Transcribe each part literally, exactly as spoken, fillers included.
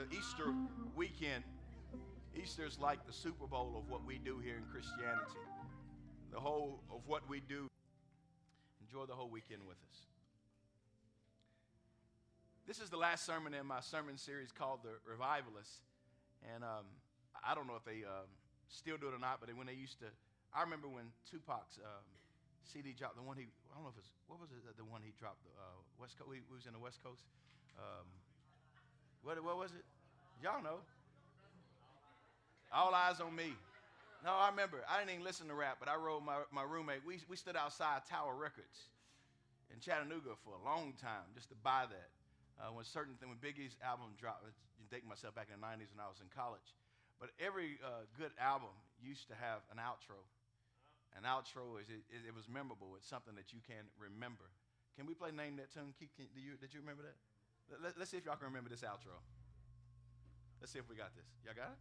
Easter weekend, Easter is like the Super Bowl of what we do here in Christianity. The whole of what we do. Enjoy the whole weekend with us. This is the last sermon in my sermon series called The Revivalists. And um, I don't know if they um, still do it or not, but when they used to, I remember when Tupac's um, C D dropped, the one he, I don't know if it's, what was it, the one he dropped, the uh, West Coast, he was in the West Coast. Um, what, what was it? Y'all know. All Eyes on Me. No, I remember. I didn't even listen to rap, but I rode my, my roommate. We, we stood outside Tower Records in Chattanooga for a long time just to buy that. Uh, when certain thing, when Biggie's album dropped, you dating myself back in the nineties when I was in college. But every uh, good album used to have an outro. An outro is it, it, it was memorable. It's something that you can remember. Can we play Name That Tune? Keith, can, do you, did you remember that? Let, let's see if y'all can remember this outro. Let's see if we got this. Y'all got it?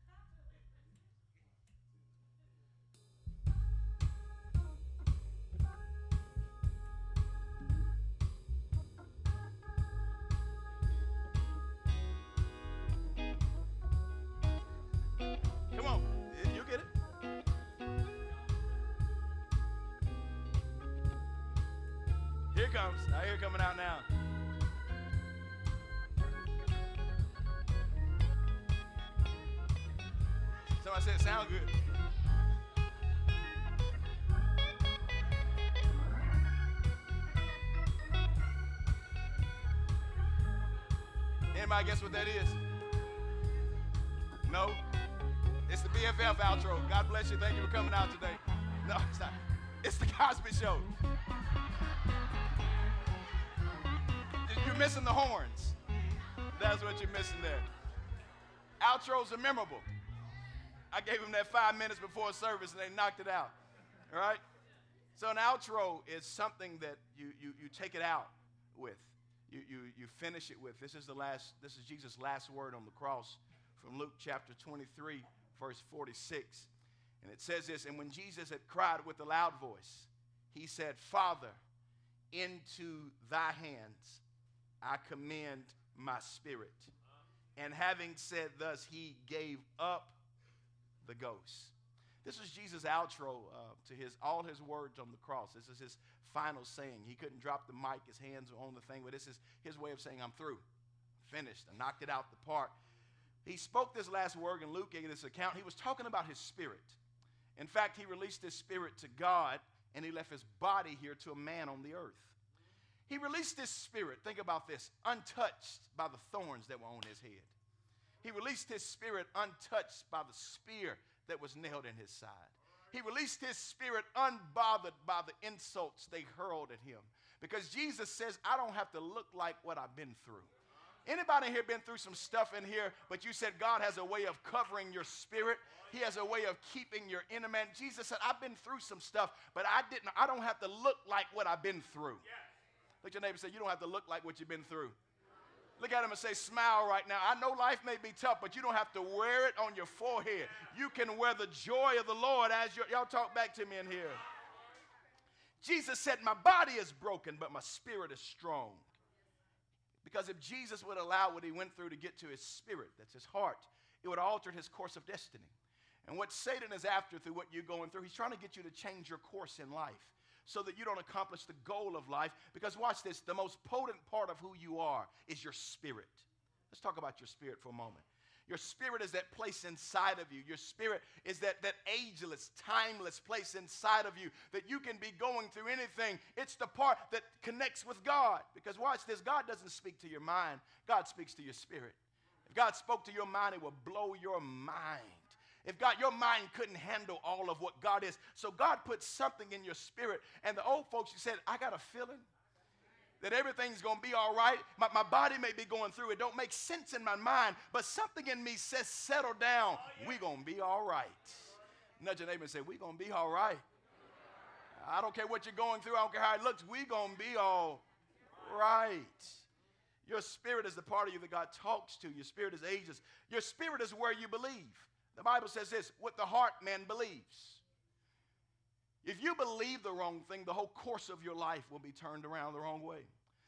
Come on, you get it. Here it comes. I hear it coming out now. Somebody said it sound good. Anybody guess what that is? No? It's the B F F outro. God bless you. Thank you for coming out today. No, it's not. It's the Cosby Show. You're missing the horns. That's what you're missing there. Outros are memorable. I gave them that five minutes before service and they knocked it out. All right? So an outro is something that you, you, you take it out with. You, you, you finish it with. This is the last, this is Jesus' last word on the cross from Luke chapter twenty-three, verse forty-six. And it says this, and when Jesus had cried with a loud voice, he said, Father, into thy hands I commend my spirit. And having said thus, he gave up the ghost. This is Jesus' outro uh, to his all his words on the cross. This is his final saying. He couldn't drop the mic. His hands were on the thing, but this is his way of saying, I'm through. Finished. I knocked it out the park. He spoke this last word, and Luke gave this account. He was talking about his spirit. In fact, he released his spirit to God, and he left his body here to a man on the earth. He released his spirit, think about this, untouched by the thorns that were on his head. He released his spirit untouched by the spear that was nailed in his side. He released his spirit unbothered by the insults they hurled at him. Because Jesus says, I don't have to look like what I've been through. Anybody here been through some stuff in here, but you said God has a way of covering your spirit. He has a way of keeping your inner man. Jesus said, I've been through some stuff, but I didn't. I don't have to look like what I've been through. Look at your neighbor and say, you don't have to look like what you've been through. Look at him and say, smile right now. I know life may be tough, but you don't have to wear it on your forehead. You can wear the joy of the Lord as you're, y'all talk back to me in here. Jesus said, my body is broken, but my spirit is strong. Because if Jesus would allow what he went through to get to his spirit, that's his heart, it would have altered his course of destiny. And what Satan is after through what you're going through, he's trying to get you to change your course in life so that you don't accomplish the goal of life. Because watch this, the most potent part of who you are is your spirit. Let's talk about your spirit for a moment. Your spirit is that place inside of you. Your spirit is that, that ageless, timeless place inside of you that you can be going through anything. It's the part that connects with God. Because watch this, God doesn't speak to your mind. God speaks to your spirit. If God spoke to your mind, it will blow your mind. If God, your mind couldn't handle all of what God is. So God put something in your spirit. And the old folks, you said, I got a feeling that everything's going to be all right. My, my body may be going through. It don't make sense in my mind. But something in me says, settle down. Oh, yeah. We're going to be all right. Nudge your neighbor and say, we're going to be all right. I don't care what you're going through. I don't care how it looks. We're going to be all right. Your spirit is the part of you that God talks to. Your spirit is ageless. Your spirit is where you believe. The Bible says this, with the heart man believes. If you believe the wrong thing, the whole course of your life will be turned around the wrong way.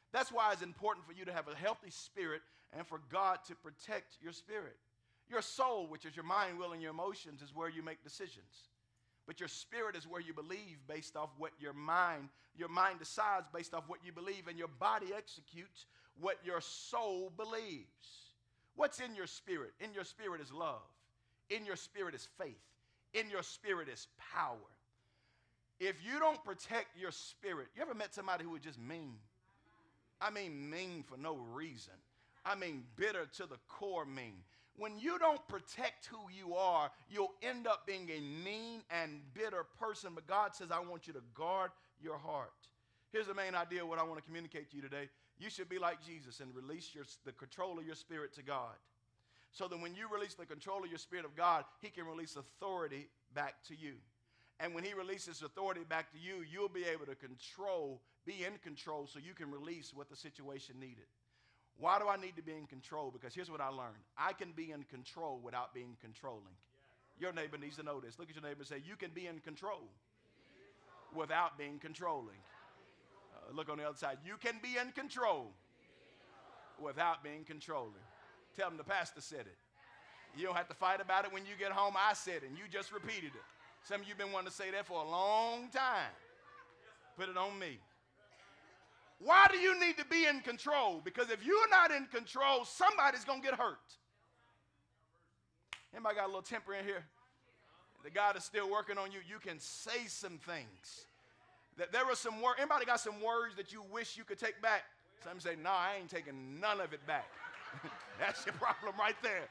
That's why it's important for you to have a healthy spirit and for God to protect your spirit. Your soul, which is your mind, will, and your emotions, is where you make decisions. But your spirit is where you believe based off what your mind, your mind decides based off what you believe, and your body executes what your soul believes. What's in your spirit? In your spirit is love. In your spirit is faith. In your spirit is power. If you don't protect your spirit, you ever met somebody who was just mean? I mean mean for no reason. I mean bitter to the core mean. When you don't protect who you are, you'll end up being a mean and bitter person. But God says, I want you to guard your heart. Here's the main idea of what I want to communicate to you today. You should be like Jesus and release your, the control of your spirit to God. So that when you release the control of your spirit of God, he can release authority back to you. And when he releases authority back to you, you'll be able to control, be in control, so you can release what the situation needed. Why do I need to be in control? Because here's what I learned. I can be in control without being controlling. Your neighbor needs to know this. Look at your neighbor and say, you can be in control without being controlling. Uh, look on the other side. You can be in control without being controlling. Tell them the pastor said it. You don't have to fight about it when you get home. I said it, and you just repeated it. Some of you have been wanting to say that for a long time. Put it on me. Why do you need to be in control? Because if you're not in control, somebody's going to get hurt. Anybody got a little temper in here? The God is still working on you. You can say some things. That there are some words. Anybody got some words that you wish you could take back? Some say, no, I ain't taking none of it back. That's your problem right there.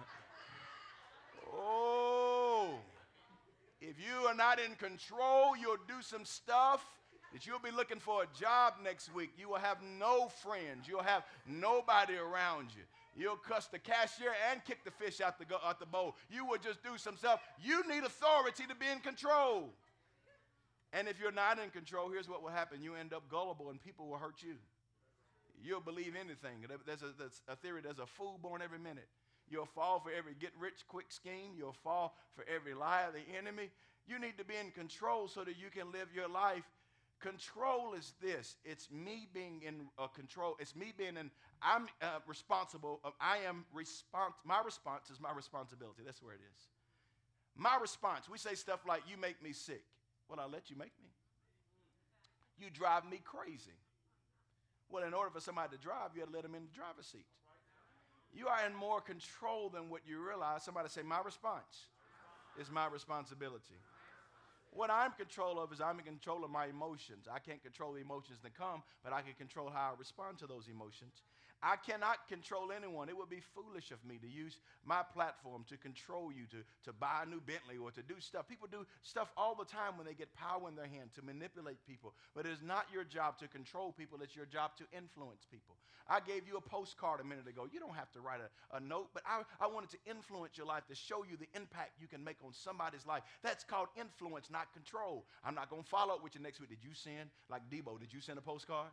Oh, if you are not in control, you'll do some stuff that you'll be looking for a job next week. You will have no friends. You'll have nobody around you. You'll cuss the cashier and kick the fish out the, go, out the bowl. You will just do some stuff. You need authority to be in control. And if you're not in control, here's what will happen. You end up gullible and people will hurt you. You'll believe anything. There's a, there's a theory, there's a fool born every minute. You'll fall for every get-rich-quick scheme. You'll fall for every lie of the enemy. You need to be in control so that you can live your life. Control is this. It's me being in uh, control. It's me being in, I'm uh, responsible. Of, I am response. My response is my responsibility. That's where it is. My response. We say stuff like, you make me sick. Well, I'll let you make me. You drive me crazy. Well, in order for somebody to drive, you have to let them in the driver's seat. You are in more control than what you realize. Somebody say, my response is my responsibility. What I'm in control of is I'm in control of my emotions. I can't control the emotions that come, but I can control how I respond to those emotions. I cannot control anyone. It would be foolish of me to use my platform to control you, to, to buy a new Bentley or to do stuff. People do stuff all the time when they get power in their hand to manipulate people. But it is not your job to control people. It's your job to influence people. I gave you a postcard a minute ago. You don't have to write a, a note, but I, I wanted to influence your life, to show you the impact you can make on somebody's life. That's called influence, not control. I'm not going to follow up with you next week. Did you send, like Debo, did you send a postcard?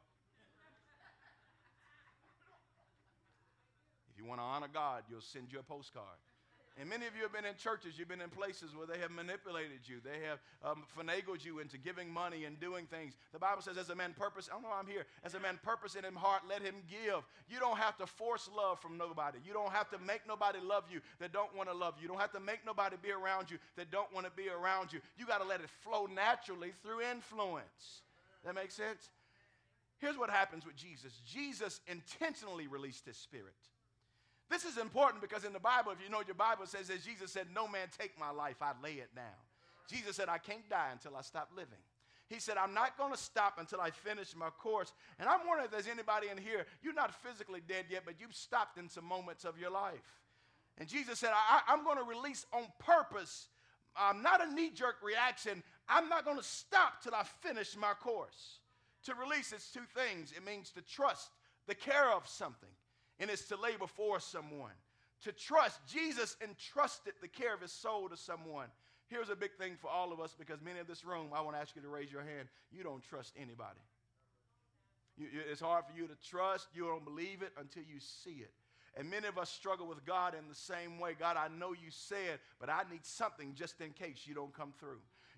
If you want to honor God, you'll send you a postcard. And many of you have been in churches, you've been in places where they have manipulated you. They have um, finagled you into giving money and doing things. The Bible says, as a man purpose, I don't know why I'm here, as a man purpose in his heart, let him give. You don't have to force love from nobody. You don't have to make nobody love you that don't want to love you. You don't have to make nobody be around you that don't want to be around you. You got to let it flow naturally through influence. That makes sense? Here's what happens with Jesus. Jesus intentionally released his spirit. This is important because in the Bible, if you know your Bible, it says that Jesus said, no man take my life, I lay it down. Jesus said, I can't die until I stop living. He said, I'm not going to stop until I finish my course. And I'm wondering if there's anybody in here, you're not physically dead yet, but you've stopped in some moments of your life. And Jesus said, I, I'm going to release on purpose, um, not a knee-jerk reaction. I'm not going to stop till I finish my course. To release, it's two things. It means to trust the care of something. And it's to lay before someone. To trust. Jesus entrusted the care of his soul to someone. Here's a big thing for all of us, because many of this room, I want to ask you to raise your hand. You don't trust anybody. You, you, it's hard for you to trust. You don't believe it until you see it. And many of us struggle with God in the same way. God, I know you said, but I need something just in case you don't come through.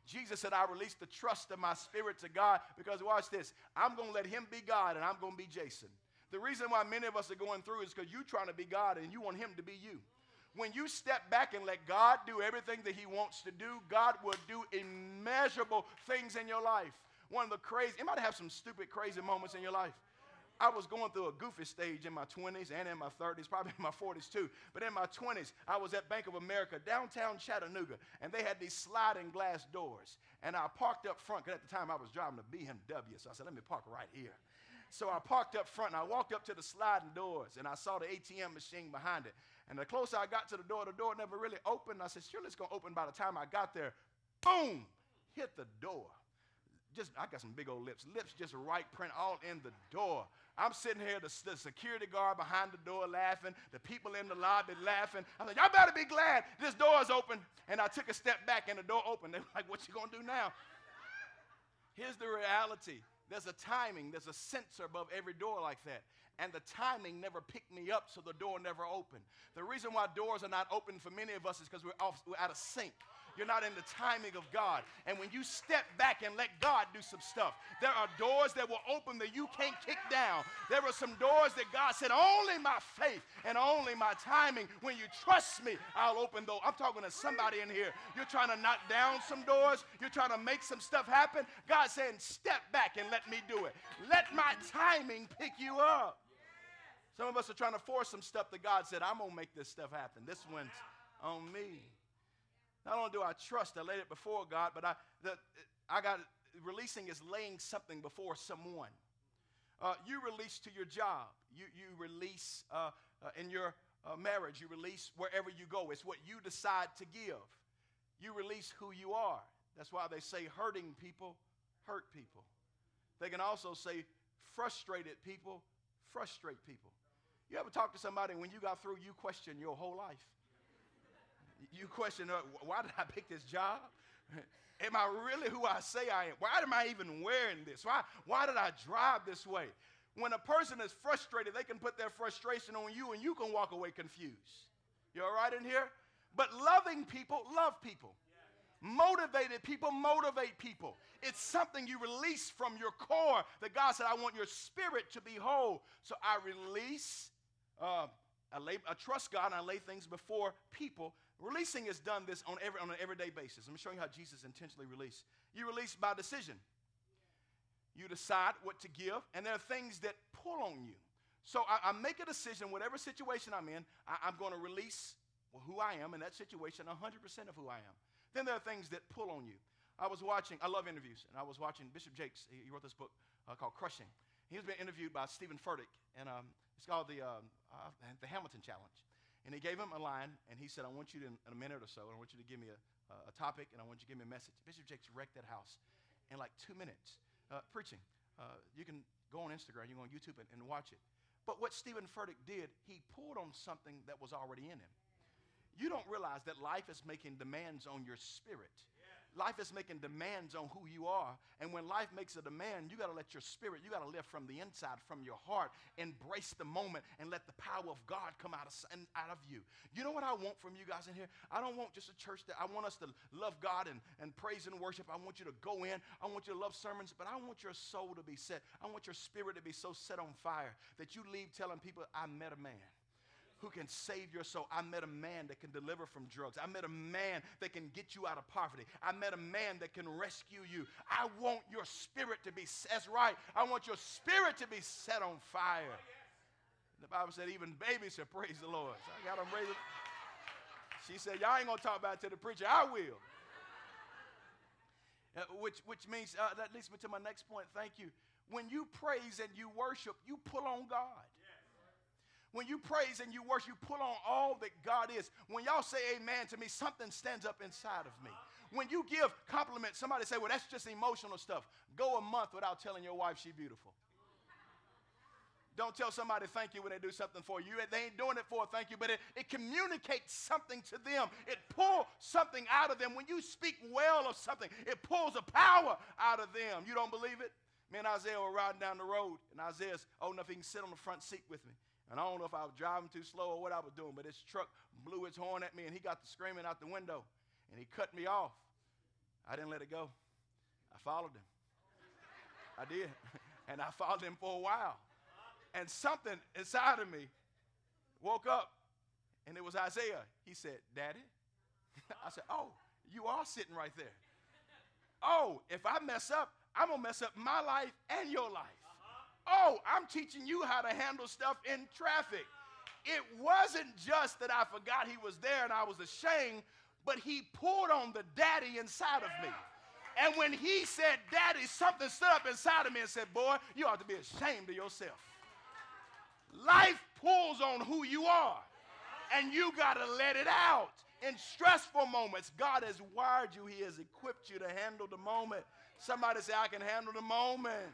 Jesus said, I release the trust of my spirit to God because, watch this, I'm going to let him be God and I'm going to be Jason. The reason why many of us are going through is because you're trying to be God and you want him to be you. When you step back and let God do everything that he wants to do, God will do immeasurable things in your life. One of the crazy, you might have some stupid, crazy moments in your life. I was going through a goofy stage in my twenties and in my thirties, probably in my forties too. But in my twenties, I was at Bank of America, downtown Chattanooga, and they had these sliding glass doors. And I parked up front, because at the time I was driving a B M W, so I said, let me park right here. So I parked up front, and I walked up to the sliding doors, and I saw the A T M machine behind it. And the closer I got to the door, the door never really opened. I said, surely it's going to open by the time I got there. Boom! Hit the door. Just, I got some big old lips. Lips just right print all in the door. I'm sitting here, the, the security guard behind the door laughing, the people in the lobby laughing. I'm like, y'all better be glad this door is open. And I took a step back and the door opened. They were like, what you gonna do now? Here's the reality. There's a timing, there's a sensor above every door like that. And the timing never picked me up, so the door never opened. The reason why doors are not open for many of us is because we're, off, we're out of sync. You're not in the timing of God. And when you step back and let God do some stuff, there are doors that will open that you can't kick down. There are some doors that God said, only my faith and only my timing. When you trust me, I'll open those. I'm talking to somebody in here. You're trying to knock down some doors. You're trying to make some stuff happen. God's saying, step back and let me do it. Let my timing pick you up. Some of us are trying to force some stuff that God said, I'm going to make this stuff happen. This one's on me. Not only do I trust, I laid it before God, but I, the, I got releasing is laying something before someone. Uh, you release to your job. You, you release uh, uh, in your uh, marriage. You release wherever you go. It's what you decide to give. You release who you are. That's why they say hurting people hurt people. They can also say frustrated people frustrate people. You ever talk to somebody when you got through, you question your whole life? You question, uh, why did I pick this job? Am I really who I say I am? Why am I even wearing this? Why, why did I drive this way? When a person is frustrated, they can put their frustration on you and you can walk away confused. You all right in here? But loving people love people. Motivated people motivate people. It's something you release from your core that God said, I want your spirit to be whole. So I release, uh, I, lay, I trust God and I lay things before people. Releasing is done this on, every, on an everyday basis. Let me show you how Jesus intentionally released. You release by decision. You decide what to give, and there are things that pull on you. So I, I make a decision, whatever situation I'm in, I, I'm going to release who I am in that situation, one hundred percent of who I am. Then there are things that pull on you. I was watching, I love interviews, and I was watching Bishop Jakes. He, he wrote this book uh, called Crushing. He's been interviewed by Stephen Furtick, and um, it's called the, um, uh, the Hamilton Challenge. And he gave him a line, and he said, I want you to, in a minute or so, I want you to give me a, a topic, and I want you to give me a message. Bishop Jakes wrecked that house in like two minutes uh, preaching. Uh, you can go on Instagram, you can go on YouTube and, and watch it. But what Stephen Furtick did, he pulled on something that was already in him. You don't realize that life is making demands on your spirit. Life is making demands on who you are. And when life makes a demand, you got to let your spirit, you got to live from the inside, from your heart. Embrace the moment and let the power of God come out of, out of you. You know what I want from you guys in here? I don't want just a church that I want us to love God and, and praise and worship. I want you to go in. I want you to love sermons, but I want your soul to be set. I want your spirit to be so set on fire that you leave telling people, I met a man who can save your soul. I met a man that can deliver from drugs. I met a man that can get you out of poverty. I met a man that can rescue you. I want your spirit to be, that's right, I want your spirit to be set on fire. The Bible said even babies should praise the Lord. So I got them raising. She said, y'all ain't going to talk about it to the preacher. I will. Uh, which, which means, uh, that leads me to my next point. Thank you. When you praise and you worship, you pull on God. When you praise and you worship, you pull on all that God is. When y'all say amen to me, something stands up inside of me. When you give compliments, somebody say, well, that's just emotional stuff. Go a month without telling your wife she's beautiful. Don't tell somebody thank you when they do something for you. They ain't doing it for a thank you, but it, it communicates something to them. It pulls something out of them. When you speak well of something, it pulls a power out of them. You don't believe it? Me and Isaiah were riding down the road, and Isaiah's old enough he can sit on the front seat with me. And I don't know if I was driving too slow or what I was doing, but his truck blew its horn at me, and he got to screaming out the window, and he cut me off. I didn't let it go. I followed him. I did. And I followed him for a while. And something inside of me woke up, and it was Isaiah. He said, Daddy? I said, oh, you are sitting right there. Oh, if I mess up, I'm going to mess up my life and your life. Oh, I'm teaching you how to handle stuff in traffic. It wasn't just that I forgot he was there and I was ashamed, but he pulled on the daddy inside of me. And when he said, Daddy, something stood up inside of me and said, boy, you ought to be ashamed of yourself. Life pulls on who you are, and you got to let it out. In stressful moments, God has wired you. He has equipped you to handle the moment. Somebody say, I can handle the moment.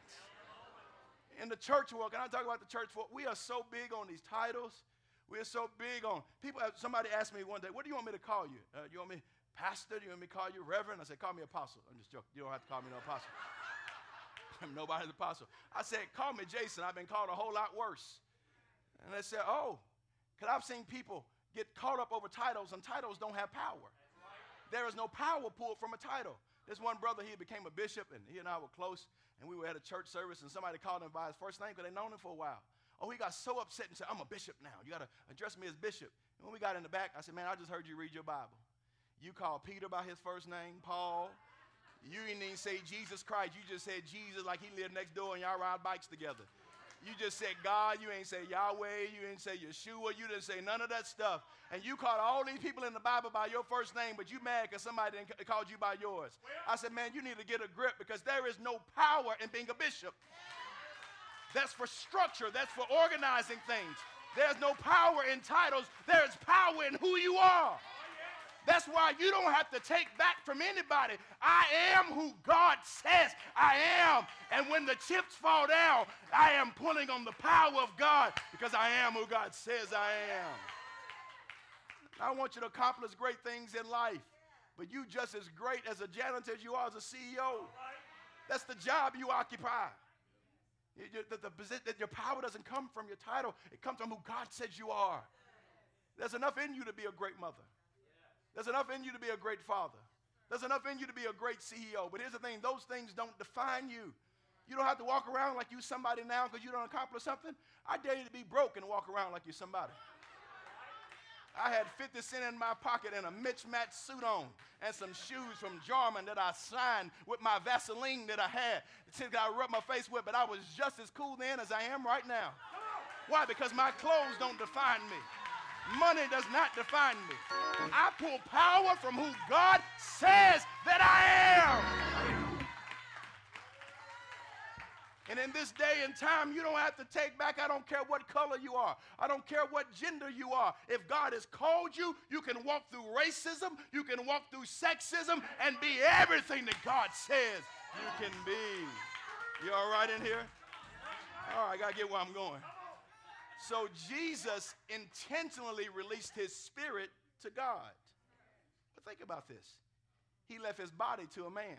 In the church world, can I talk about the church world? We are so big on these titles. We are so big on, people, somebody asked me one day, what do you want me to call you? Uh, you want me pastor? Do you want me to call you reverend? I said, call me apostle. I'm just joking. You don't have to call me no apostle. Nobody's apostle. I said, call me Jason. I've been called a whole lot worse. And they said, oh, because I've seen people get caught up over titles, and titles don't have power. There is no power pulled from a title. There's one brother, he became a bishop, and he and I were close, and we were at a church service, and somebody called him by his first name because they'd known him for a while. Oh, he got so upset and said, I'm a bishop now. You got to address me as bishop. And when we got in the back, I said, man, I just heard you read your Bible. You called Peter by his first name, Paul. You didn't even say Jesus Christ. You just said Jesus like he lived next door and y'all ride bikes together. You just said God. You ain't say Yahweh. You ain't say Yeshua. You didn't say none of that stuff. And you called all these people in the Bible by your first name, but you mad because somebody didn't called you by yours. I said, man, you need to get a grip because there is no power in being a bishop. That's for structure. That's for organizing things. There's no power in titles. There is power in who you are. That's why you don't have to take back from anybody. I am who God says I am. And when the chips fall down, I am pulling on the power of God because I am who God says I am. I want you to accomplish great things in life, but you just as great as a janitor as you are as a C E O. That's the job you occupy. The, the, the, your power doesn't come from your title. It comes from who God says you are. There's enough in you to be a great mother. There's enough in you to be a great father. There's enough in you to be a great C E O. But here's the thing, those things don't define you. You don't have to walk around like you're somebody now because you don't accomplish something. I dare you to be broke and walk around like you're somebody. I had fifty cents in my pocket and a mismatched suit on and some shoes from Jarman that I signed with my Vaseline that I had. That I rubbed my face with, but I was just as cool then as I am right now. Why? Because my clothes don't define me. Money does not define me. I pull power from who God says that I am. And in this day and time, you don't have to take back. I don't care what color you are. I don't care what gender you are. If God has called you, you can walk through racism. You can walk through sexism and be everything that God says you can be. You all right in here? All right, I got to get where I'm going. So Jesus intentionally released his spirit to God. But think about this. He left his body to a man.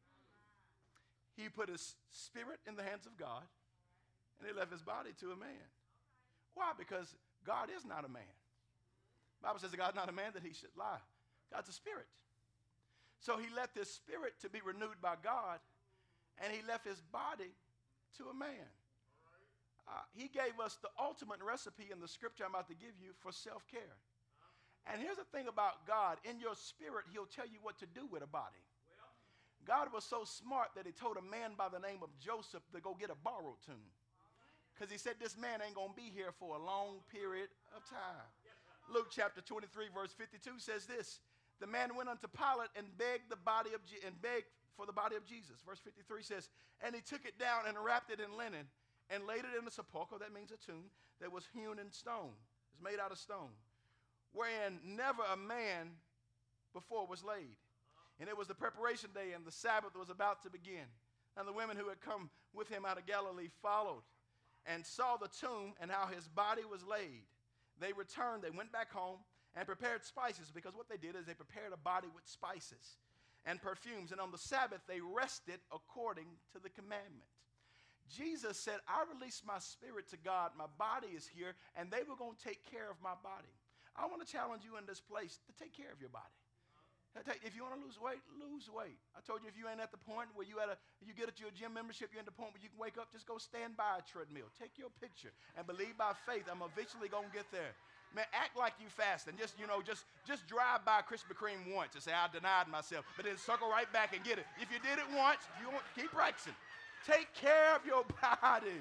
He put his spirit in the hands of God, and he left his body to a man. Why? Because God is not a man. The Bible says that God's not a man that he should lie. God's a spirit. So he left his spirit to be renewed by God, and he left his body to a man. Uh, he gave us the ultimate recipe in the scripture I'm about to give you for self-care. And here's the thing about God. In your spirit, he'll tell you what to do with a body. God was so smart that he told a man by the name of Joseph to go get a borrowed tomb. Because he said this man ain't going to be here for a long period of time. Luke chapter twenty-three, verse fifty-two says this. The man went unto Pilate and begged the body of Je- and begged for the body of Jesus. Verse fifty-three says, and he took it down and wrapped it in linen and laid it in a sepulchre, that means a tomb, that was hewn in stone. It's made out of stone, wherein never a man before was laid. And it was the preparation day, and the Sabbath was about to begin. And the women who had come with him out of Galilee followed and saw the tomb and how his body was laid. They returned, they went back home and prepared spices, because what they did is they prepared a body with spices and perfumes. And on the Sabbath, they rested according to the commandment. Jesus said, I released my spirit to God. My body is here, and they were going to take care of my body. I want to challenge you in this place to take care of your body. If you want to lose weight, lose weight. I told you if you ain't at the point where you at a, you get at your gym membership, you're at the point where you can wake up, just go stand by a treadmill. Take your picture and believe by faith I'm eventually going to get there. Man, act like you fasting. Just, you know, just, just drive by Krispy Kreme once and say, I denied myself. But then circle right back and get it. If you did it once, you won't keep practicing. Take care of your body.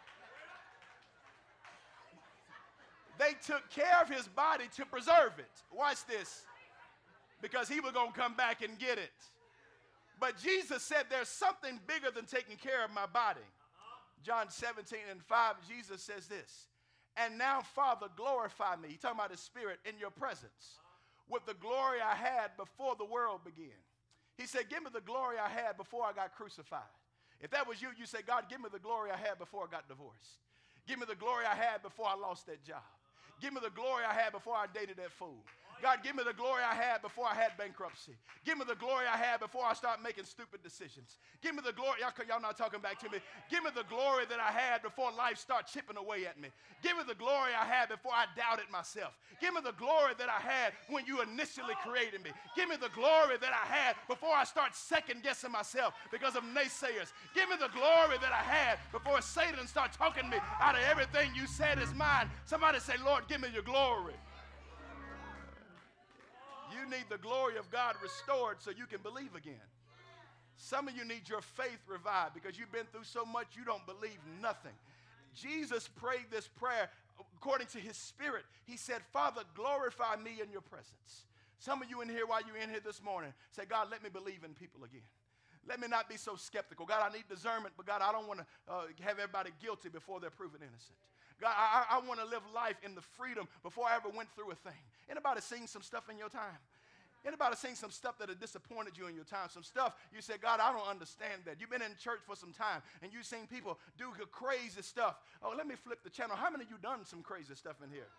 They took care of his body to preserve it. Watch this. Because he was going to come back and get it. But Jesus said there's something bigger than taking care of my body. John seventeen and five, Jesus says this. And now, Father, glorify me. He's talking about his spirit in your presence. With the glory I had before the world began. He said, give me the glory I had before I got crucified. If that was you, you say, God, give me the glory I had before I got divorced. Give me the glory I had before I lost that job. Give me the glory I had before I dated that fool. God, give me the glory I had before I had bankruptcy. Give me the glory I had before I start making stupid decisions. Give me the glory. Y'all, y'all not talking back to me. Give me the glory that I had before life started chipping away at me. Give me the glory I had before I doubted myself. Give me the glory that I had when you initially created me. Give me the glory that I had before I start second guessing myself because of naysayers. Give me the glory that I had before Satan started talking me out of everything you said is mine. Somebody say, Lord, give me your glory. You need the glory of God restored so you can believe again. Some of you need your faith revived because you've been through so much you don't believe nothing. Jesus prayed this prayer according to his spirit. He said, Father, glorify me in your presence. Some of you in here, while you're in here this morning, say, God, let me believe in people again. Let me not be so skeptical. God, I need discernment, but God, I don't want to uh, have everybody guilty before they're proven innocent. God, I, I want to live life in the freedom before I ever went through a thing. Anybody seen some stuff in your time? Anybody seen some stuff that had disappointed you in your time? Some stuff you said, God, I don't understand that. You've been in church for some time, and you've seen people do crazy stuff. Oh, let me flip the channel. How many of you done some crazy stuff in here?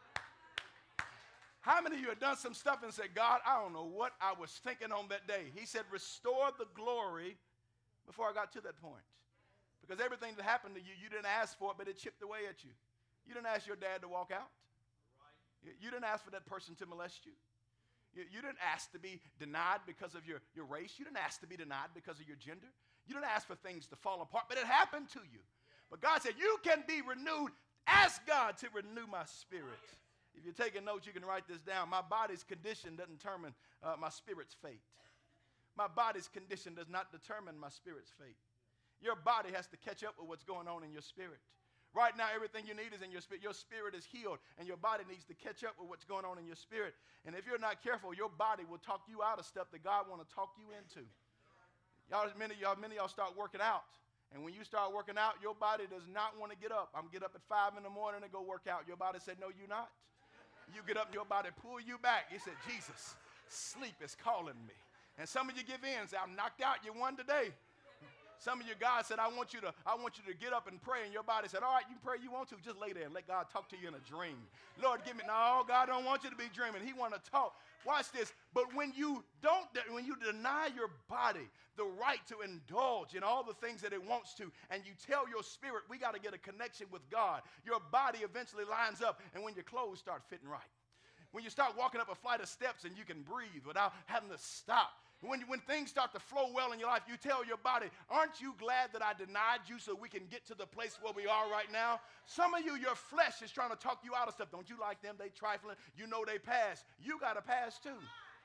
How many of you have done some stuff and said, God, I don't know what I was thinking on that day. He said, restore the glory before I got to that point. Because everything that happened to you, you didn't ask for it, but it chipped away at you. You didn't ask your dad to walk out. Right. You didn't ask for that person to molest you. You, you didn't ask to be denied because of your, your race. You didn't ask to be denied because of your gender. You didn't ask for things to fall apart, but it happened to you. But God said, you can be renewed. Ask God to renew my spirit. If you're taking notes, you can write this down. My body's condition doesn't determine uh, my spirit's fate. My body's condition does not determine my spirit's fate. Your body has to catch up with what's going on in your spirit. Right now, everything you need is in your spirit. Your spirit is healed, and your body needs to catch up with what's going on in your spirit. And if you're not careful, your body will talk you out of stuff that God want to talk you into. Y'all, many of y'all, many of y'all start working out. And when you start working out, your body does not want to get up. I'm get up at five in the morning and go work out. Your body said, no, you're not. You get up and your body pull you back. You said, Jesus, sleep is calling me. And some of you give in and say, I'm knocked out. You won today. Some of you, God said, I want you to, I want you to get up and pray. And your body said, all right, you pray you want to. Just lay there and let God talk to you in a dream. Lord, give me, no, God don't want you to be dreaming. He want to talk. Watch this. But when you don't, when you deny your body the right to indulge in all the things that it wants to, and you tell your spirit, we got to get a connection with God, your body eventually lines up, and when your clothes start fitting right. When you start walking up a flight of steps and you can breathe without having to stop. When, when things start to flow well in your life, you tell your body, aren't you glad that I denied you so we can get to the place where we are right now? Some of you, your flesh is trying to talk you out of stuff. Don't you like them? They trifling. You know they pass. You got to pass too.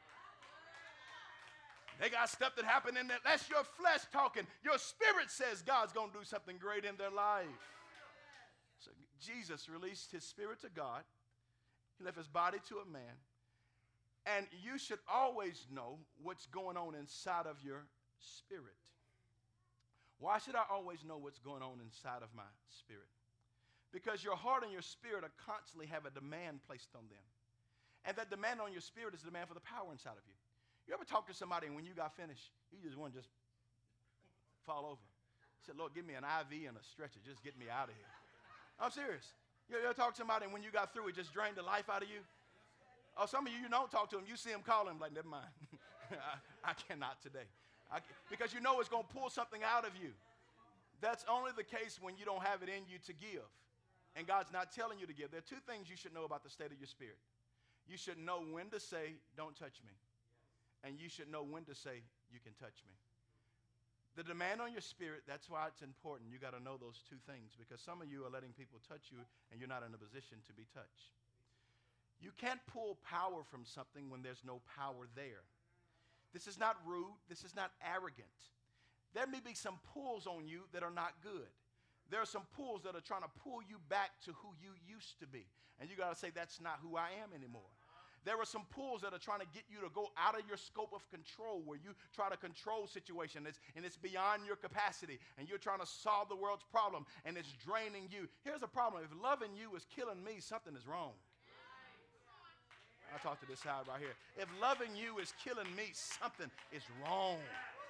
They got stuff that happened in there. That's your flesh talking. Your spirit says God's going to do something great in their life. So Jesus released his spirit to God. He left his body to a man. And you should always know what's going on inside of your spirit. Why should I always know what's going on inside of my spirit? Because your heart and your spirit are constantly have a demand placed on them. And that demand on your spirit is the demand for the power inside of you. You ever talk to somebody and when you got finished, you just want to just fall over? You said, Lord, give me an I V and a stretcher. Just get me out of here. I'm serious. You ever talk to somebody and when you got through, it just drained the life out of you? Oh, some of you, you don't talk to them. You see them calling, like, never mind. I, I cannot today. I, because you know it's going to pull something out of you. That's only the case when you don't have it in you to give. And God's not telling you to give. There are two things you should know about the state of your spirit. You should know when to say, don't touch me. and you should know when to say, you can touch me. The demand on your spirit, that's why it's important. You got to know those two things, because some of you are letting people touch you and you're not in a position to be touched. You can't pull power from something when there's no power there. This is not rude. This is not arrogant. There may be some pulls on you that are not good. There are some pulls that are trying to pull you back to who you used to be. And you got to say, that's not who I am anymore. There are some pulls that are trying to get you to go out of your scope of control, where you try to control situations and it's beyond your capacity, and you're trying to solve the world's problem and it's draining you. Here's the problem. If loving you is killing me, something is wrong. I talk to this side right here. If loving you is killing me, something is wrong.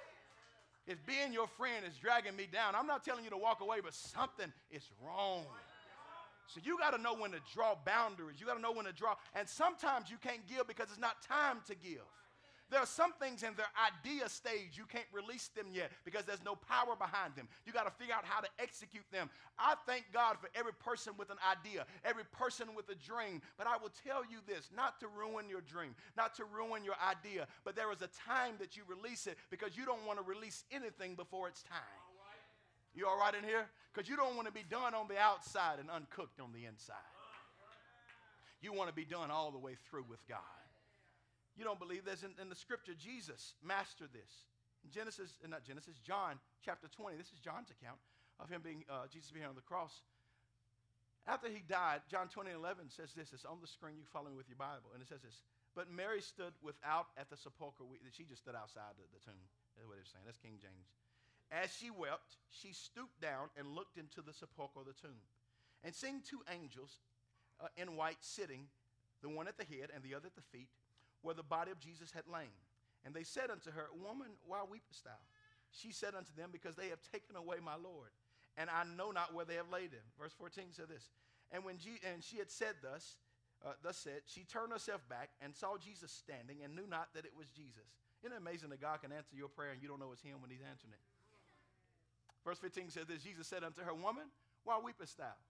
If being your friend is dragging me down, I'm not telling you to walk away, but something is wrong. So you got to know when to draw boundaries. You got to know when to draw. And sometimes you can't give because it's not time to give. There are some things in their idea stage you can't release them yet because there's no power behind them. You got to figure out how to execute them. I thank God for every person with an idea, every person with a dream. But I will tell you this, not to ruin your dream, not to ruin your idea, but there is a time that you release it, because you don't want to release anything before it's time. You all right in here? Because you don't want to be done on the outside and uncooked on the inside. You want to be done all the way through with God. You don't believe this? In, in the scripture, Jesus mastered this. In Genesis, uh, not Genesis, John chapter twenty, this is John's account of him being, uh, Jesus being on the cross. After he died, John twenty and eleven says this. It's on the screen. You can follow me with your Bible. And it says this. But Mary stood without at the sepulchre. She just stood outside the, the tomb. That's what it's saying. That's King James. As she wept, she stooped down and looked into the sepulchre of the tomb. And seeing two angels uh, in white sitting, the one at the head and the other at the feet, where the body of Jesus had lain. And they said unto her, Woman, why weepest thou? She said unto them, Because they have taken away my Lord, and I know not where they have laid him. Verse fourteen said this. And when Je- and she had said thus, uh, thus said, she turned herself back and saw Jesus standing, and knew not that it was Jesus. Isn't it amazing that God can answer your prayer and you don't know it's him when he's answering it? Verse fifteen says this. Jesus said unto her, Woman, why weepest thou?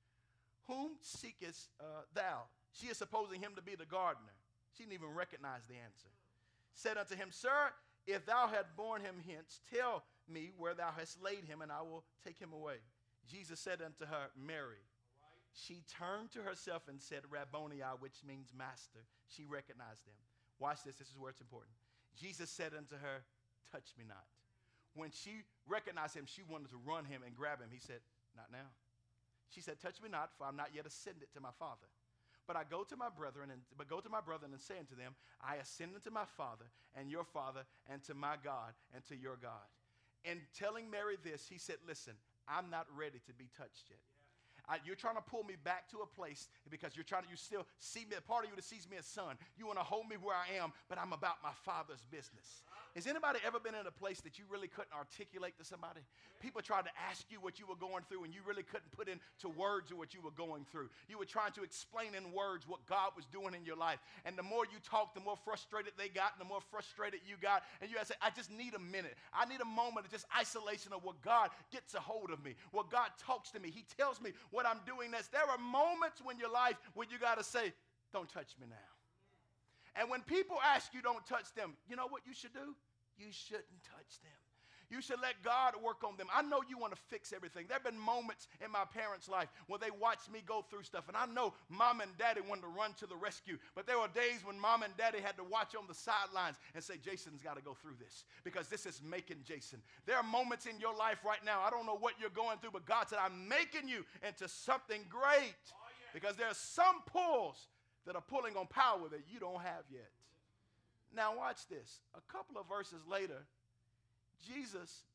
Whom seekest uh, thou? She is supposing him to be the gardener. She didn't even recognize the answer. Said unto him, Sir, if thou had borne him hence, tell me where thou hast laid him, and I will take him away. Jesus said unto her, Mary. She turned to herself and said, Rabboni, which means master. She recognized him. Watch this. This is where it's important. Jesus said unto her, Touch me not. When she recognized him, she wanted to run him and grab him. He said, Not now. She said, Touch me not, for I'm not yet ascended to my Father. But I go to my brethren, and but go to my brethren and say unto them, I ascend unto my Father and your Father, and to my God and to your God. And telling Mary this, he said, Listen, I'm not ready to be touched yet. I, you're trying to pull me back to a place because you're trying to, you still see me, a part of you that sees me as son. You want to hold me where I am, but I'm about my Father's business. Has anybody ever been in a place that you really couldn't articulate to somebody? People tried to ask you what you were going through, and you really couldn't put into words what you were going through. You were trying to explain in words what God was doing in your life. And the more you talked, the more frustrated they got, and the more frustrated you got. And you had to say, I just need a minute. I need a moment of just isolation of what God gets a hold of me, what God talks to me. He tells me what I'm doing next. There are moments in your life when you got to say, don't touch me now. And when people ask you don't touch them, you know what you should do? You shouldn't touch them. You should let God work on them. I know you want to fix everything. There have been moments in my parents' life where they watched me go through stuff, and I know mom and daddy wanted to run to the rescue, but there were days when mom and daddy had to watch on the sidelines and say, Jason's got to go through this because this is making Jason. There are moments in your life right now, I don't know what you're going through, but God said, I'm making you into something great. Oh, yeah. Because there are some pulls that are pulling on power that you don't have yet. Now watch this. A couple of verses later, Jesus,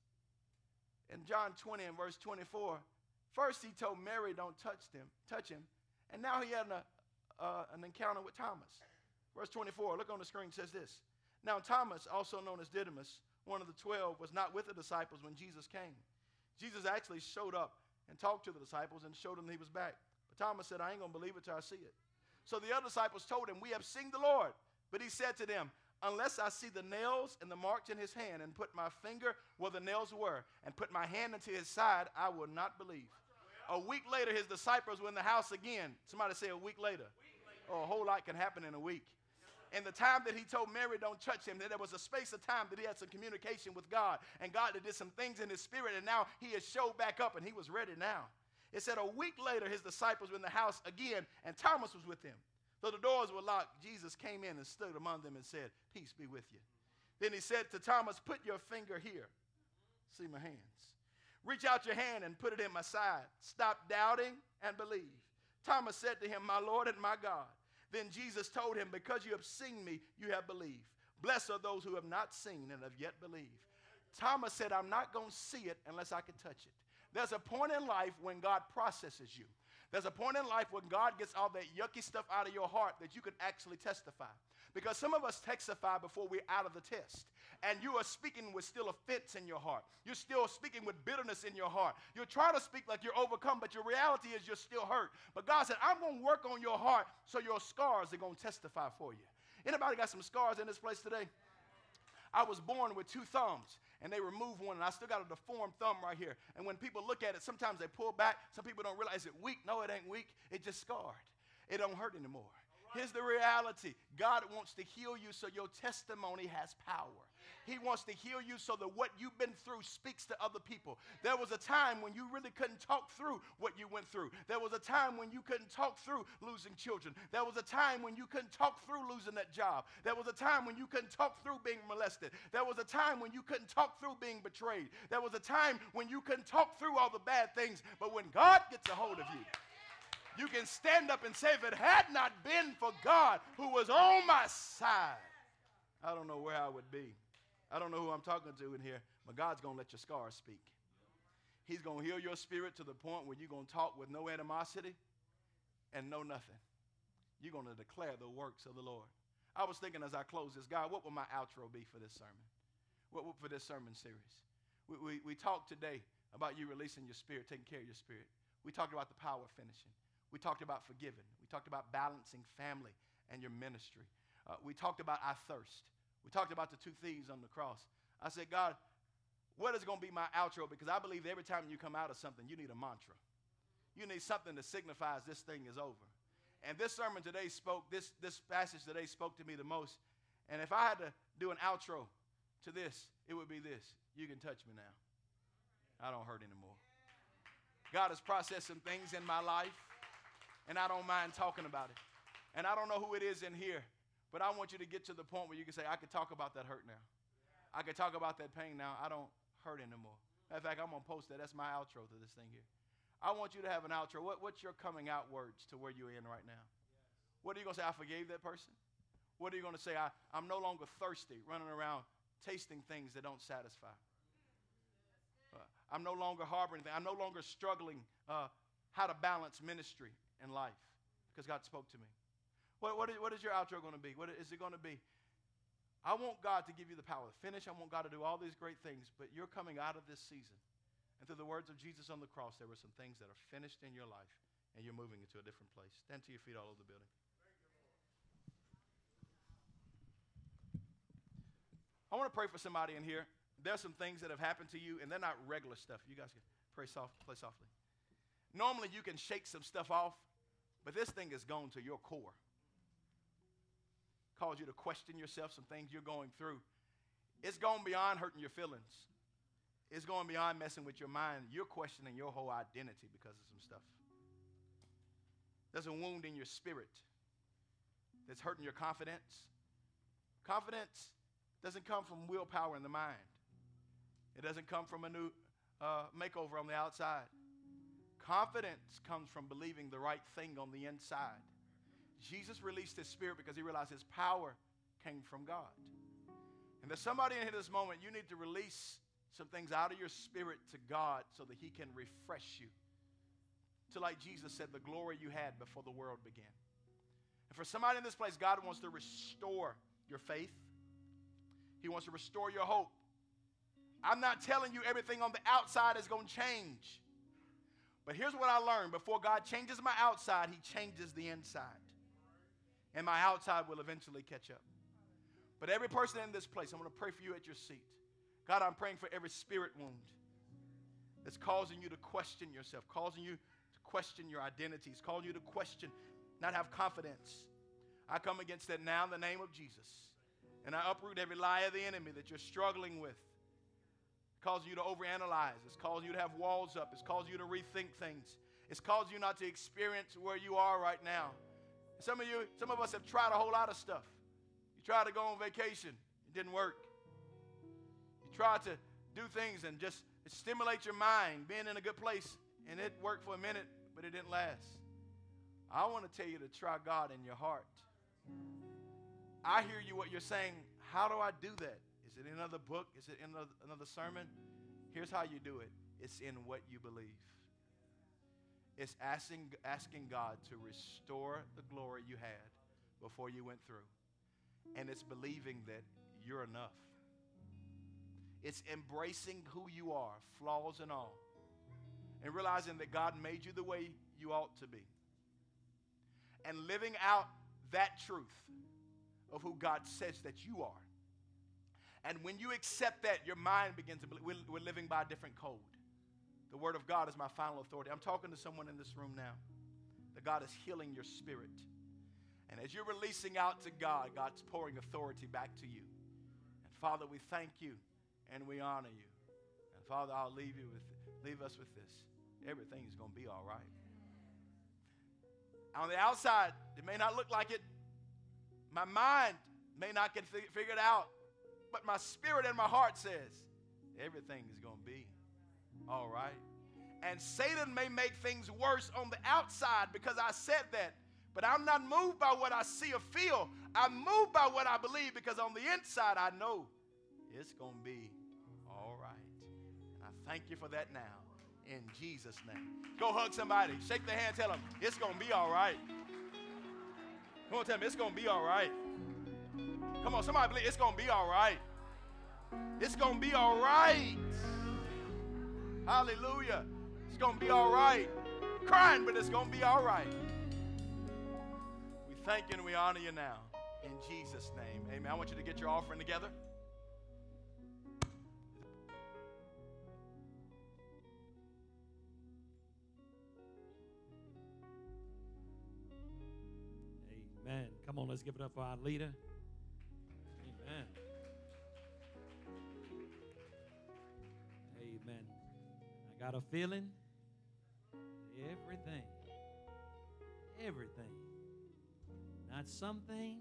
in John twenty and verse twenty-four, first he told Mary don't touch them, touch him, and now he had an, uh, an encounter with Thomas. Verse twenty-four, look on the screen, says this. Now Thomas, also known as Didymus, one of the twelve, was not with the disciples when Jesus came. Jesus actually showed up and talked to the disciples and showed them that he was back. But Thomas said, I ain't going to believe it till I see it. So the other disciples told him, we have seen the Lord. But he said to them, unless I see the nails and the marks in his hand and put my finger where the nails were and put my hand into his side, I will not believe. A week later, his disciples were in the house again. Somebody say a week later. Oh, a whole lot can happen in a week. In the time that he told Mary don't touch him, that there was a space of time that he had some communication with God, and God did some things in his spirit, and now he has showed back up, and he was ready now. It said a week later, his disciples were in the house again, and Thomas was with him. Though the doors were locked, Jesus came in and stood among them and said, peace be with you. Then he said to Thomas, put your finger here. See my hands. Reach out your hand and put it in my side. Stop doubting and believe. Thomas said to him, my Lord and my God. Then Jesus told him, because you have seen me, you have believed. Blessed are those who have not seen and have yet believed. Thomas said, I'm not going to see it unless I can touch it. There's a point in life when God processes you. There's a point in life when God gets all that yucky stuff out of your heart that you can actually testify. Because some of us testify before we're out of the test. And you are speaking with still offense in your heart. You're still speaking with bitterness in your heart. You're trying to speak like you're overcome, but your reality is you're still hurt. But God said, I'm going to work on your heart so your scars are going to testify for you. Anybody got some scars in this place today? I was born with two thumbs, and they removed one, and I still got a deformed thumb right here. And when people look at it, sometimes they pull back. Some people don't realize it weak. No, it ain't weak. It just scarred. It don't hurt anymore. Here's the reality. God wants to heal you so your testimony has power. He wants to heal you so that what you've been through speaks to other people. There was a time when you really couldn't talk through what you went through. There was a time when you couldn't talk through losing children. There was a time when you couldn't talk through losing that job. There was a time when you couldn't talk through being molested. There was a time when you couldn't talk through being betrayed. There was a time when you couldn't talk through all the bad things. But when God gets a hold of you, you can stand up and say, if it had not been for God who was on my side, I don't know where I would be. I don't know who I'm talking to in here, but God's going to let your scars speak. He's going to heal your spirit to the point where you're going to talk with no animosity and no nothing. You're going to declare the works of the Lord. I was thinking as I close this, God, what will my outro be for this sermon? What, what for this sermon series? We, we, we talked today about you releasing your spirit, taking care of your spirit. We talked about the power of finishing. We talked about forgiving. We talked about balancing family and your ministry. Uh, we talked about I thirst. We talked about the two thieves on the cross. I said, God, what is going to be my outro? Because I believe every time you come out of something, you need a mantra. You need something that signifies this thing is over. And this sermon today spoke, this, this passage today spoke to me the most. And if I had to do an outro to this, it would be this. You can touch me now. I don't hurt anymore. God has processed some things in my life, and I don't mind talking about it. And I don't know who it is in here, but I want you to get to the point where you can say, I could talk about that hurt now. I could talk about that pain now. I don't hurt anymore. In fact, I'm going to post that. That's my outro to this thing here. I want you to have an outro. What, what's your coming out words to where you're in right now? What are you going to say? I forgave that person? What are you going to say? I, I'm no longer thirsty, running around tasting things that don't satisfy. Uh, I'm no longer harboring things. I'm no longer struggling uh, how to balance ministry and life because God spoke to me. What, what, is, what is your outro going to be? What is it going to be? I want God to give you the power to finish. I want God to do all these great things, but you're coming out of this season. And through the words of Jesus on the cross, there were some things that are finished in your life, and you're moving into a different place. Stand to your feet all over the building. I want to pray for somebody in here. There's some things that have happened to you, and they're not regular stuff. You guys can pray soft, play softly. Normally, you can shake some stuff off, but this thing is gone to your core. Cause you to question yourself, some things you're going through. It's gone beyond hurting your feelings. It's going beyond messing with your mind. You're questioning your whole identity because of some stuff. There's a wound in your spirit that's hurting your confidence. Confidence doesn't come from willpower in the mind. It doesn't come from a new uh, makeover on the outside. Confidence comes from believing the right thing on the inside. Jesus released his spirit because he realized his power came from God. And there's somebody in here this moment, you need to release some things out of your spirit to God so that he can refresh you. To, like Jesus said, the glory you had before the world began. And for somebody in this place, God wants to restore your faith. He wants to restore your hope. I'm not telling you everything on the outside is going to change. But here's what I learned. Before God changes my outside, he changes the inside. And my outside will eventually catch up. But every person in this place, I'm going to pray for you at your seat. God, I'm praying for every spirit wound that's causing you to question yourself, causing you to question your identities, causing you to question, not have confidence. I come against that now in the name of Jesus. And I uproot every lie of the enemy that you're struggling with. It's causing you to overanalyze. It's causing you to have walls up. It's causing you to rethink things. It's causing you not to experience where you are right now. Some of you, some of us have tried a whole lot of stuff. You tried to go on vacation. It didn't work. You tried to do things and just stimulate your mind, being in a good place, and it worked for a minute, but it didn't last. I want to tell you to try God in your heart. I hear you what you're saying. How do I do that? Is it in another book? Is it in another, another sermon? Here's how you do it. It's in what you believe. It's asking, asking God to restore the glory you had before you went through. And it's believing that you're enough. It's embracing who you are, flaws and all, and realizing that God made you the way you ought to be. And living out that truth of who God says that you are. And when you accept that, your mind begins to believe. We're, we're living by a different code. The Word of God is my final authority. I'm talking to someone in this room now that God is healing your spirit. And as you're releasing out to God, God's pouring authority back to you. And Father, we thank you and we honor you. And Father, I'll leave you with leave us with this. Everything is going to be all right. On the outside, it may not look like it. My mind may not get fig- figured out. But my spirit and my heart says everything is going to be all right. And Satan may make things worse on the outside because I said that. But I'm not moved by what I see or feel. I'm moved by what I believe because on the inside I know it's going to be all right. And I thank you for that now in Jesus' name. Go hug somebody. Shake their hand. Tell them it's going to be all right. Come on, tell me it's going to be all right. Come on, somebody believe it's going to be all right. It's going to be all right. Hallelujah. It's going to be all right. Crying, but it's going to be all right. We thank you and we honor you now. In Jesus' name, amen. I want you to get your offering together. Amen. Come on, let's give it up for our leader. Amen. Amen. I got a feeling everything, everything, not some things,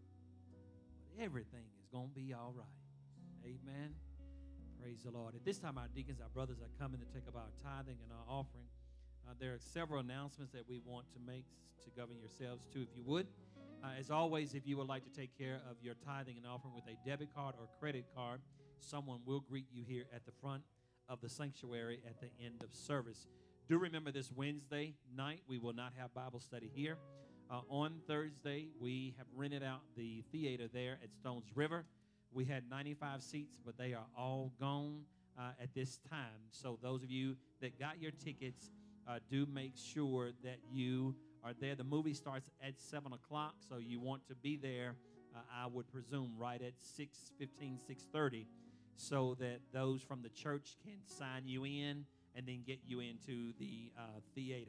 but everything is going to be all right. Amen. Praise the Lord. At this time, our deacons, our brothers are coming to take up our tithing and our offering. Uh, there are several announcements that we want to make to govern yourselves to, if you would. Uh, as always, if you would like to take care of your tithing and offering with a debit card or credit card, someone will greet you here at the front of the sanctuary at the end of service. Do remember this Wednesday night, we will not have Bible study here. Uh, on Thursday, we have rented out the theater there at Stones River. We had ninety-five seats, but they are all gone uh, at this time. So those of you that got your tickets, uh, do make sure that you are there. The movie starts at seven o'clock, so you want to be there, uh, I would presume, right at six fifteen, six thirty, so that those from the church can sign you in and then get you into the uh, theater.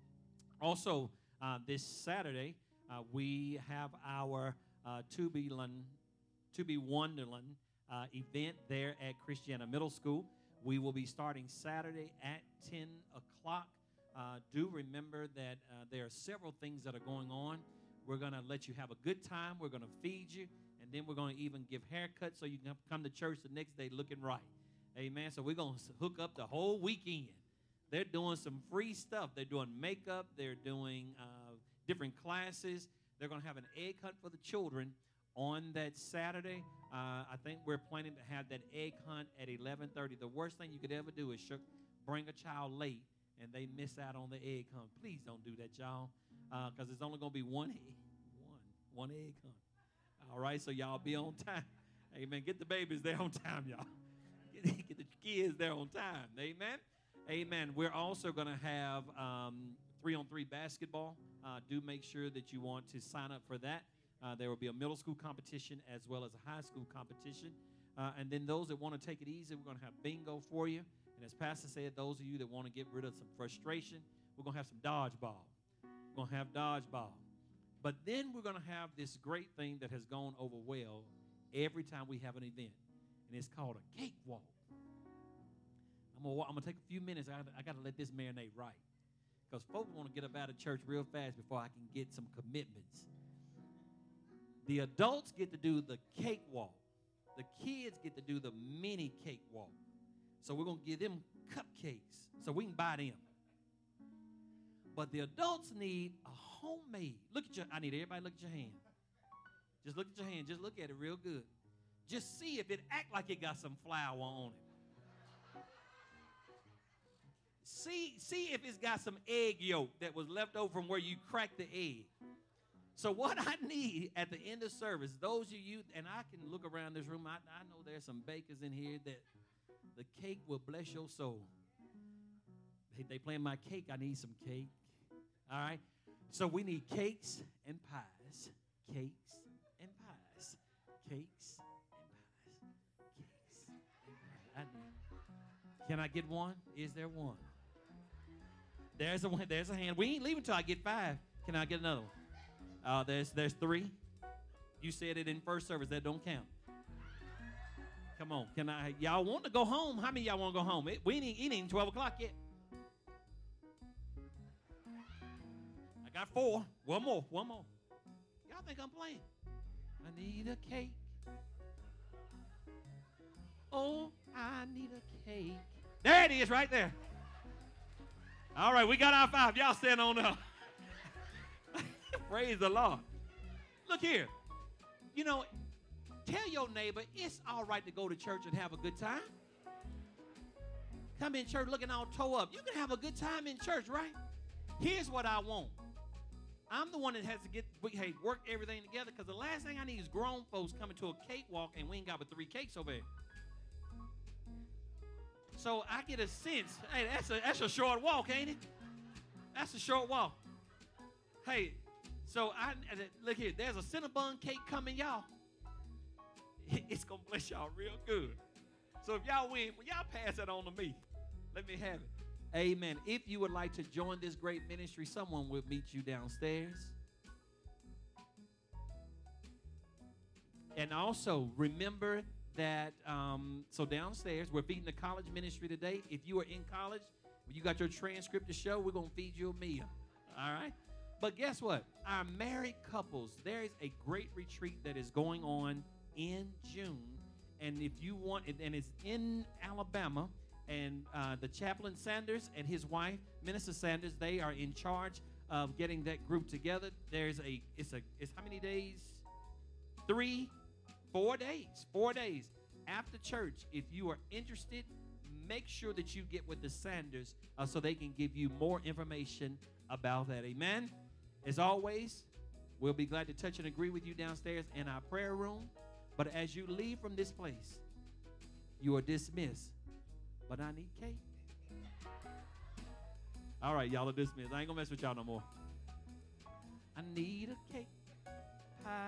Also, uh, this Saturday, uh, we have our uh, To Be Lon- To Be Wonderland uh, event there at Christiana Middle School. We will be starting Saturday at ten o'clock. Uh, do remember that uh, there are several things that are going on. We're going to let you have a good time. We're going to feed you. And then we're going to even give haircuts so you can come to church the next day looking right. Amen. So we're going to hook up the whole weekend. They're doing some free stuff. They're doing makeup. They're doing uh, different classes. They're going to have an egg hunt for the children on that Saturday. Uh, I think we're planning to have that egg hunt at eleven thirty. The worst thing you could ever do is sh- bring a child late and they miss out on the egg hunt. Please don't do that, y'all, because uh, it's only going to be one egg, one, one egg hunt. All right, so y'all be on time. Amen. Get the babies there on time, y'all. Get, get the kids there on time. Amen. Amen. We're also going to have um, three-on-three basketball. Uh, do make sure that you want to sign up for that. Uh, there will be a middle school competition as well as a high school competition. Uh, and then those that want to take it easy, we're going to have bingo for you. And as Pastor said, those of you that want to get rid of some frustration, we're going to have some dodgeball. We're going to have dodgeball. But then we're going to have this great thing that has gone over well every time we have an event, and it's called a cakewalk. I'm going to I'm gonna take a few minutes. I, I got to let this marinate right, because folks want to get up out of church real fast before I can get some commitments. The adults get to do the cakewalk. The kids get to do the mini cakewalk. So we're going to give them cupcakes so we can buy them. But the adults need a homemade. Look at your, I need everybody to look at your hand. Just look at your hand. Just look at it real good. Just see if it act like it got some flour on it. See, see if it's got some egg yolk that was left over from where you cracked the egg. So what I need at the end of service, those of you, and I can look around this room, I, I know there's some bakers in here that the cake will bless your soul. They, they playing my cake, I need some cake. All right? So we need cakes and pies. Cakes and pies. Cakes and pies. Cakes and pies. I need. Can I get one? Is there one? There's a one. There's a hand. We ain't leaving until I get five. Can I get another one? Uh, there's there's three. You said it in first service. That don't count. Come on. Can I? Y'all want to go home? How many of y'all want to go home? It, we ain't, it ain't even twelve o'clock yet. I got four. One more. One more. Y'all think I'm playing? I need a cake. Oh, I need a cake. There it is right there. All right, we got our five. Y'all stand on up. Praise the Lord. Look here. You know, tell your neighbor it's all right to go to church and have a good time. Come in church looking all toe up. You can have a good time in church, right? Here's what I want. I'm the one that has to get, hey, work everything together, because the last thing I need is grown folks coming to a cakewalk and we ain't got but three cakes over there. So I get a sense, hey, that's a, that's a short walk, ain't it? That's a short walk. Hey, so I look here, there's a Cinnabon cake coming, y'all. It's going to bless y'all real good. So if y'all win, well, y'all pass that on to me. Let me have it. Amen. If you would like to join this great ministry, someone will meet you downstairs. And also remember that, um, so downstairs, we're feeding the college ministry today. If you are in college, you got your transcript to show, we're going to feed you a meal. All right? But guess what? Our married couples, there is a great retreat that is going on in June. And if you want, and it's in Alabama, and uh, the chaplain Sanders and his wife, Minister Sanders, they are in charge of getting that group together. There's a, it's a, it's how many days? Three, four days, four days. After church, if you are interested, make sure that you get with the Sanders uh, so they can give you more information about that. Amen. As always, we'll be glad to touch and agree with you downstairs in our prayer room. But as you leave from this place, you are dismissed. But I need cake. All right, y'all are dismissed. I ain't going to mess with y'all no more. I need a cake pie.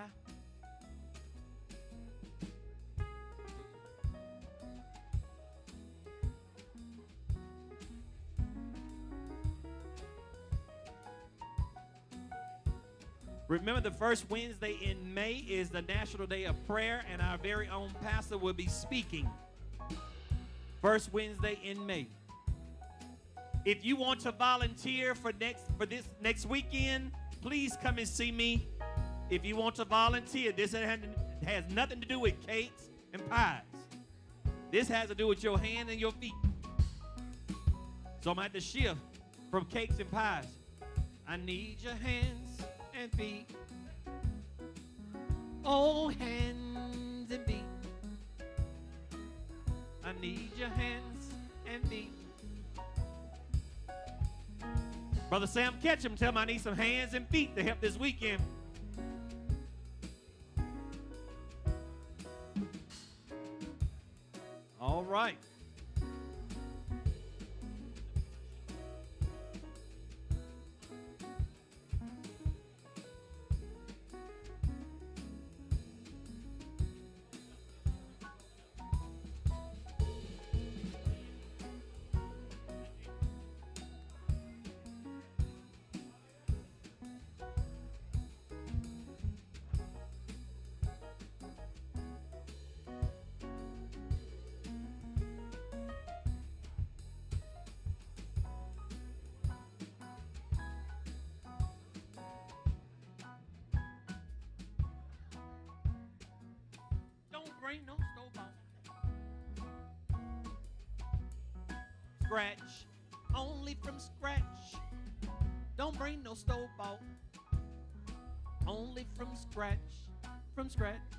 Remember, the first Wednesday in May is the National Day of Prayer, and our very own pastor will be speaking. First Wednesday in May. If you want to volunteer for next for this next weekend, please come and see me. If you want to volunteer, this has nothing to do with cakes and pies. This has to do with your hand and your feet. So I'm going to have to shift from cakes and pies. I need your hands and feet. Oh, hands and feet. I need your hands and feet. Brother Sam Ketchum, tell him I need some hands and feet to help this weekend. All right. bring no store-bought. Scratch, only from scratch. Don't bring no store-bought. Only from scratch, from scratch.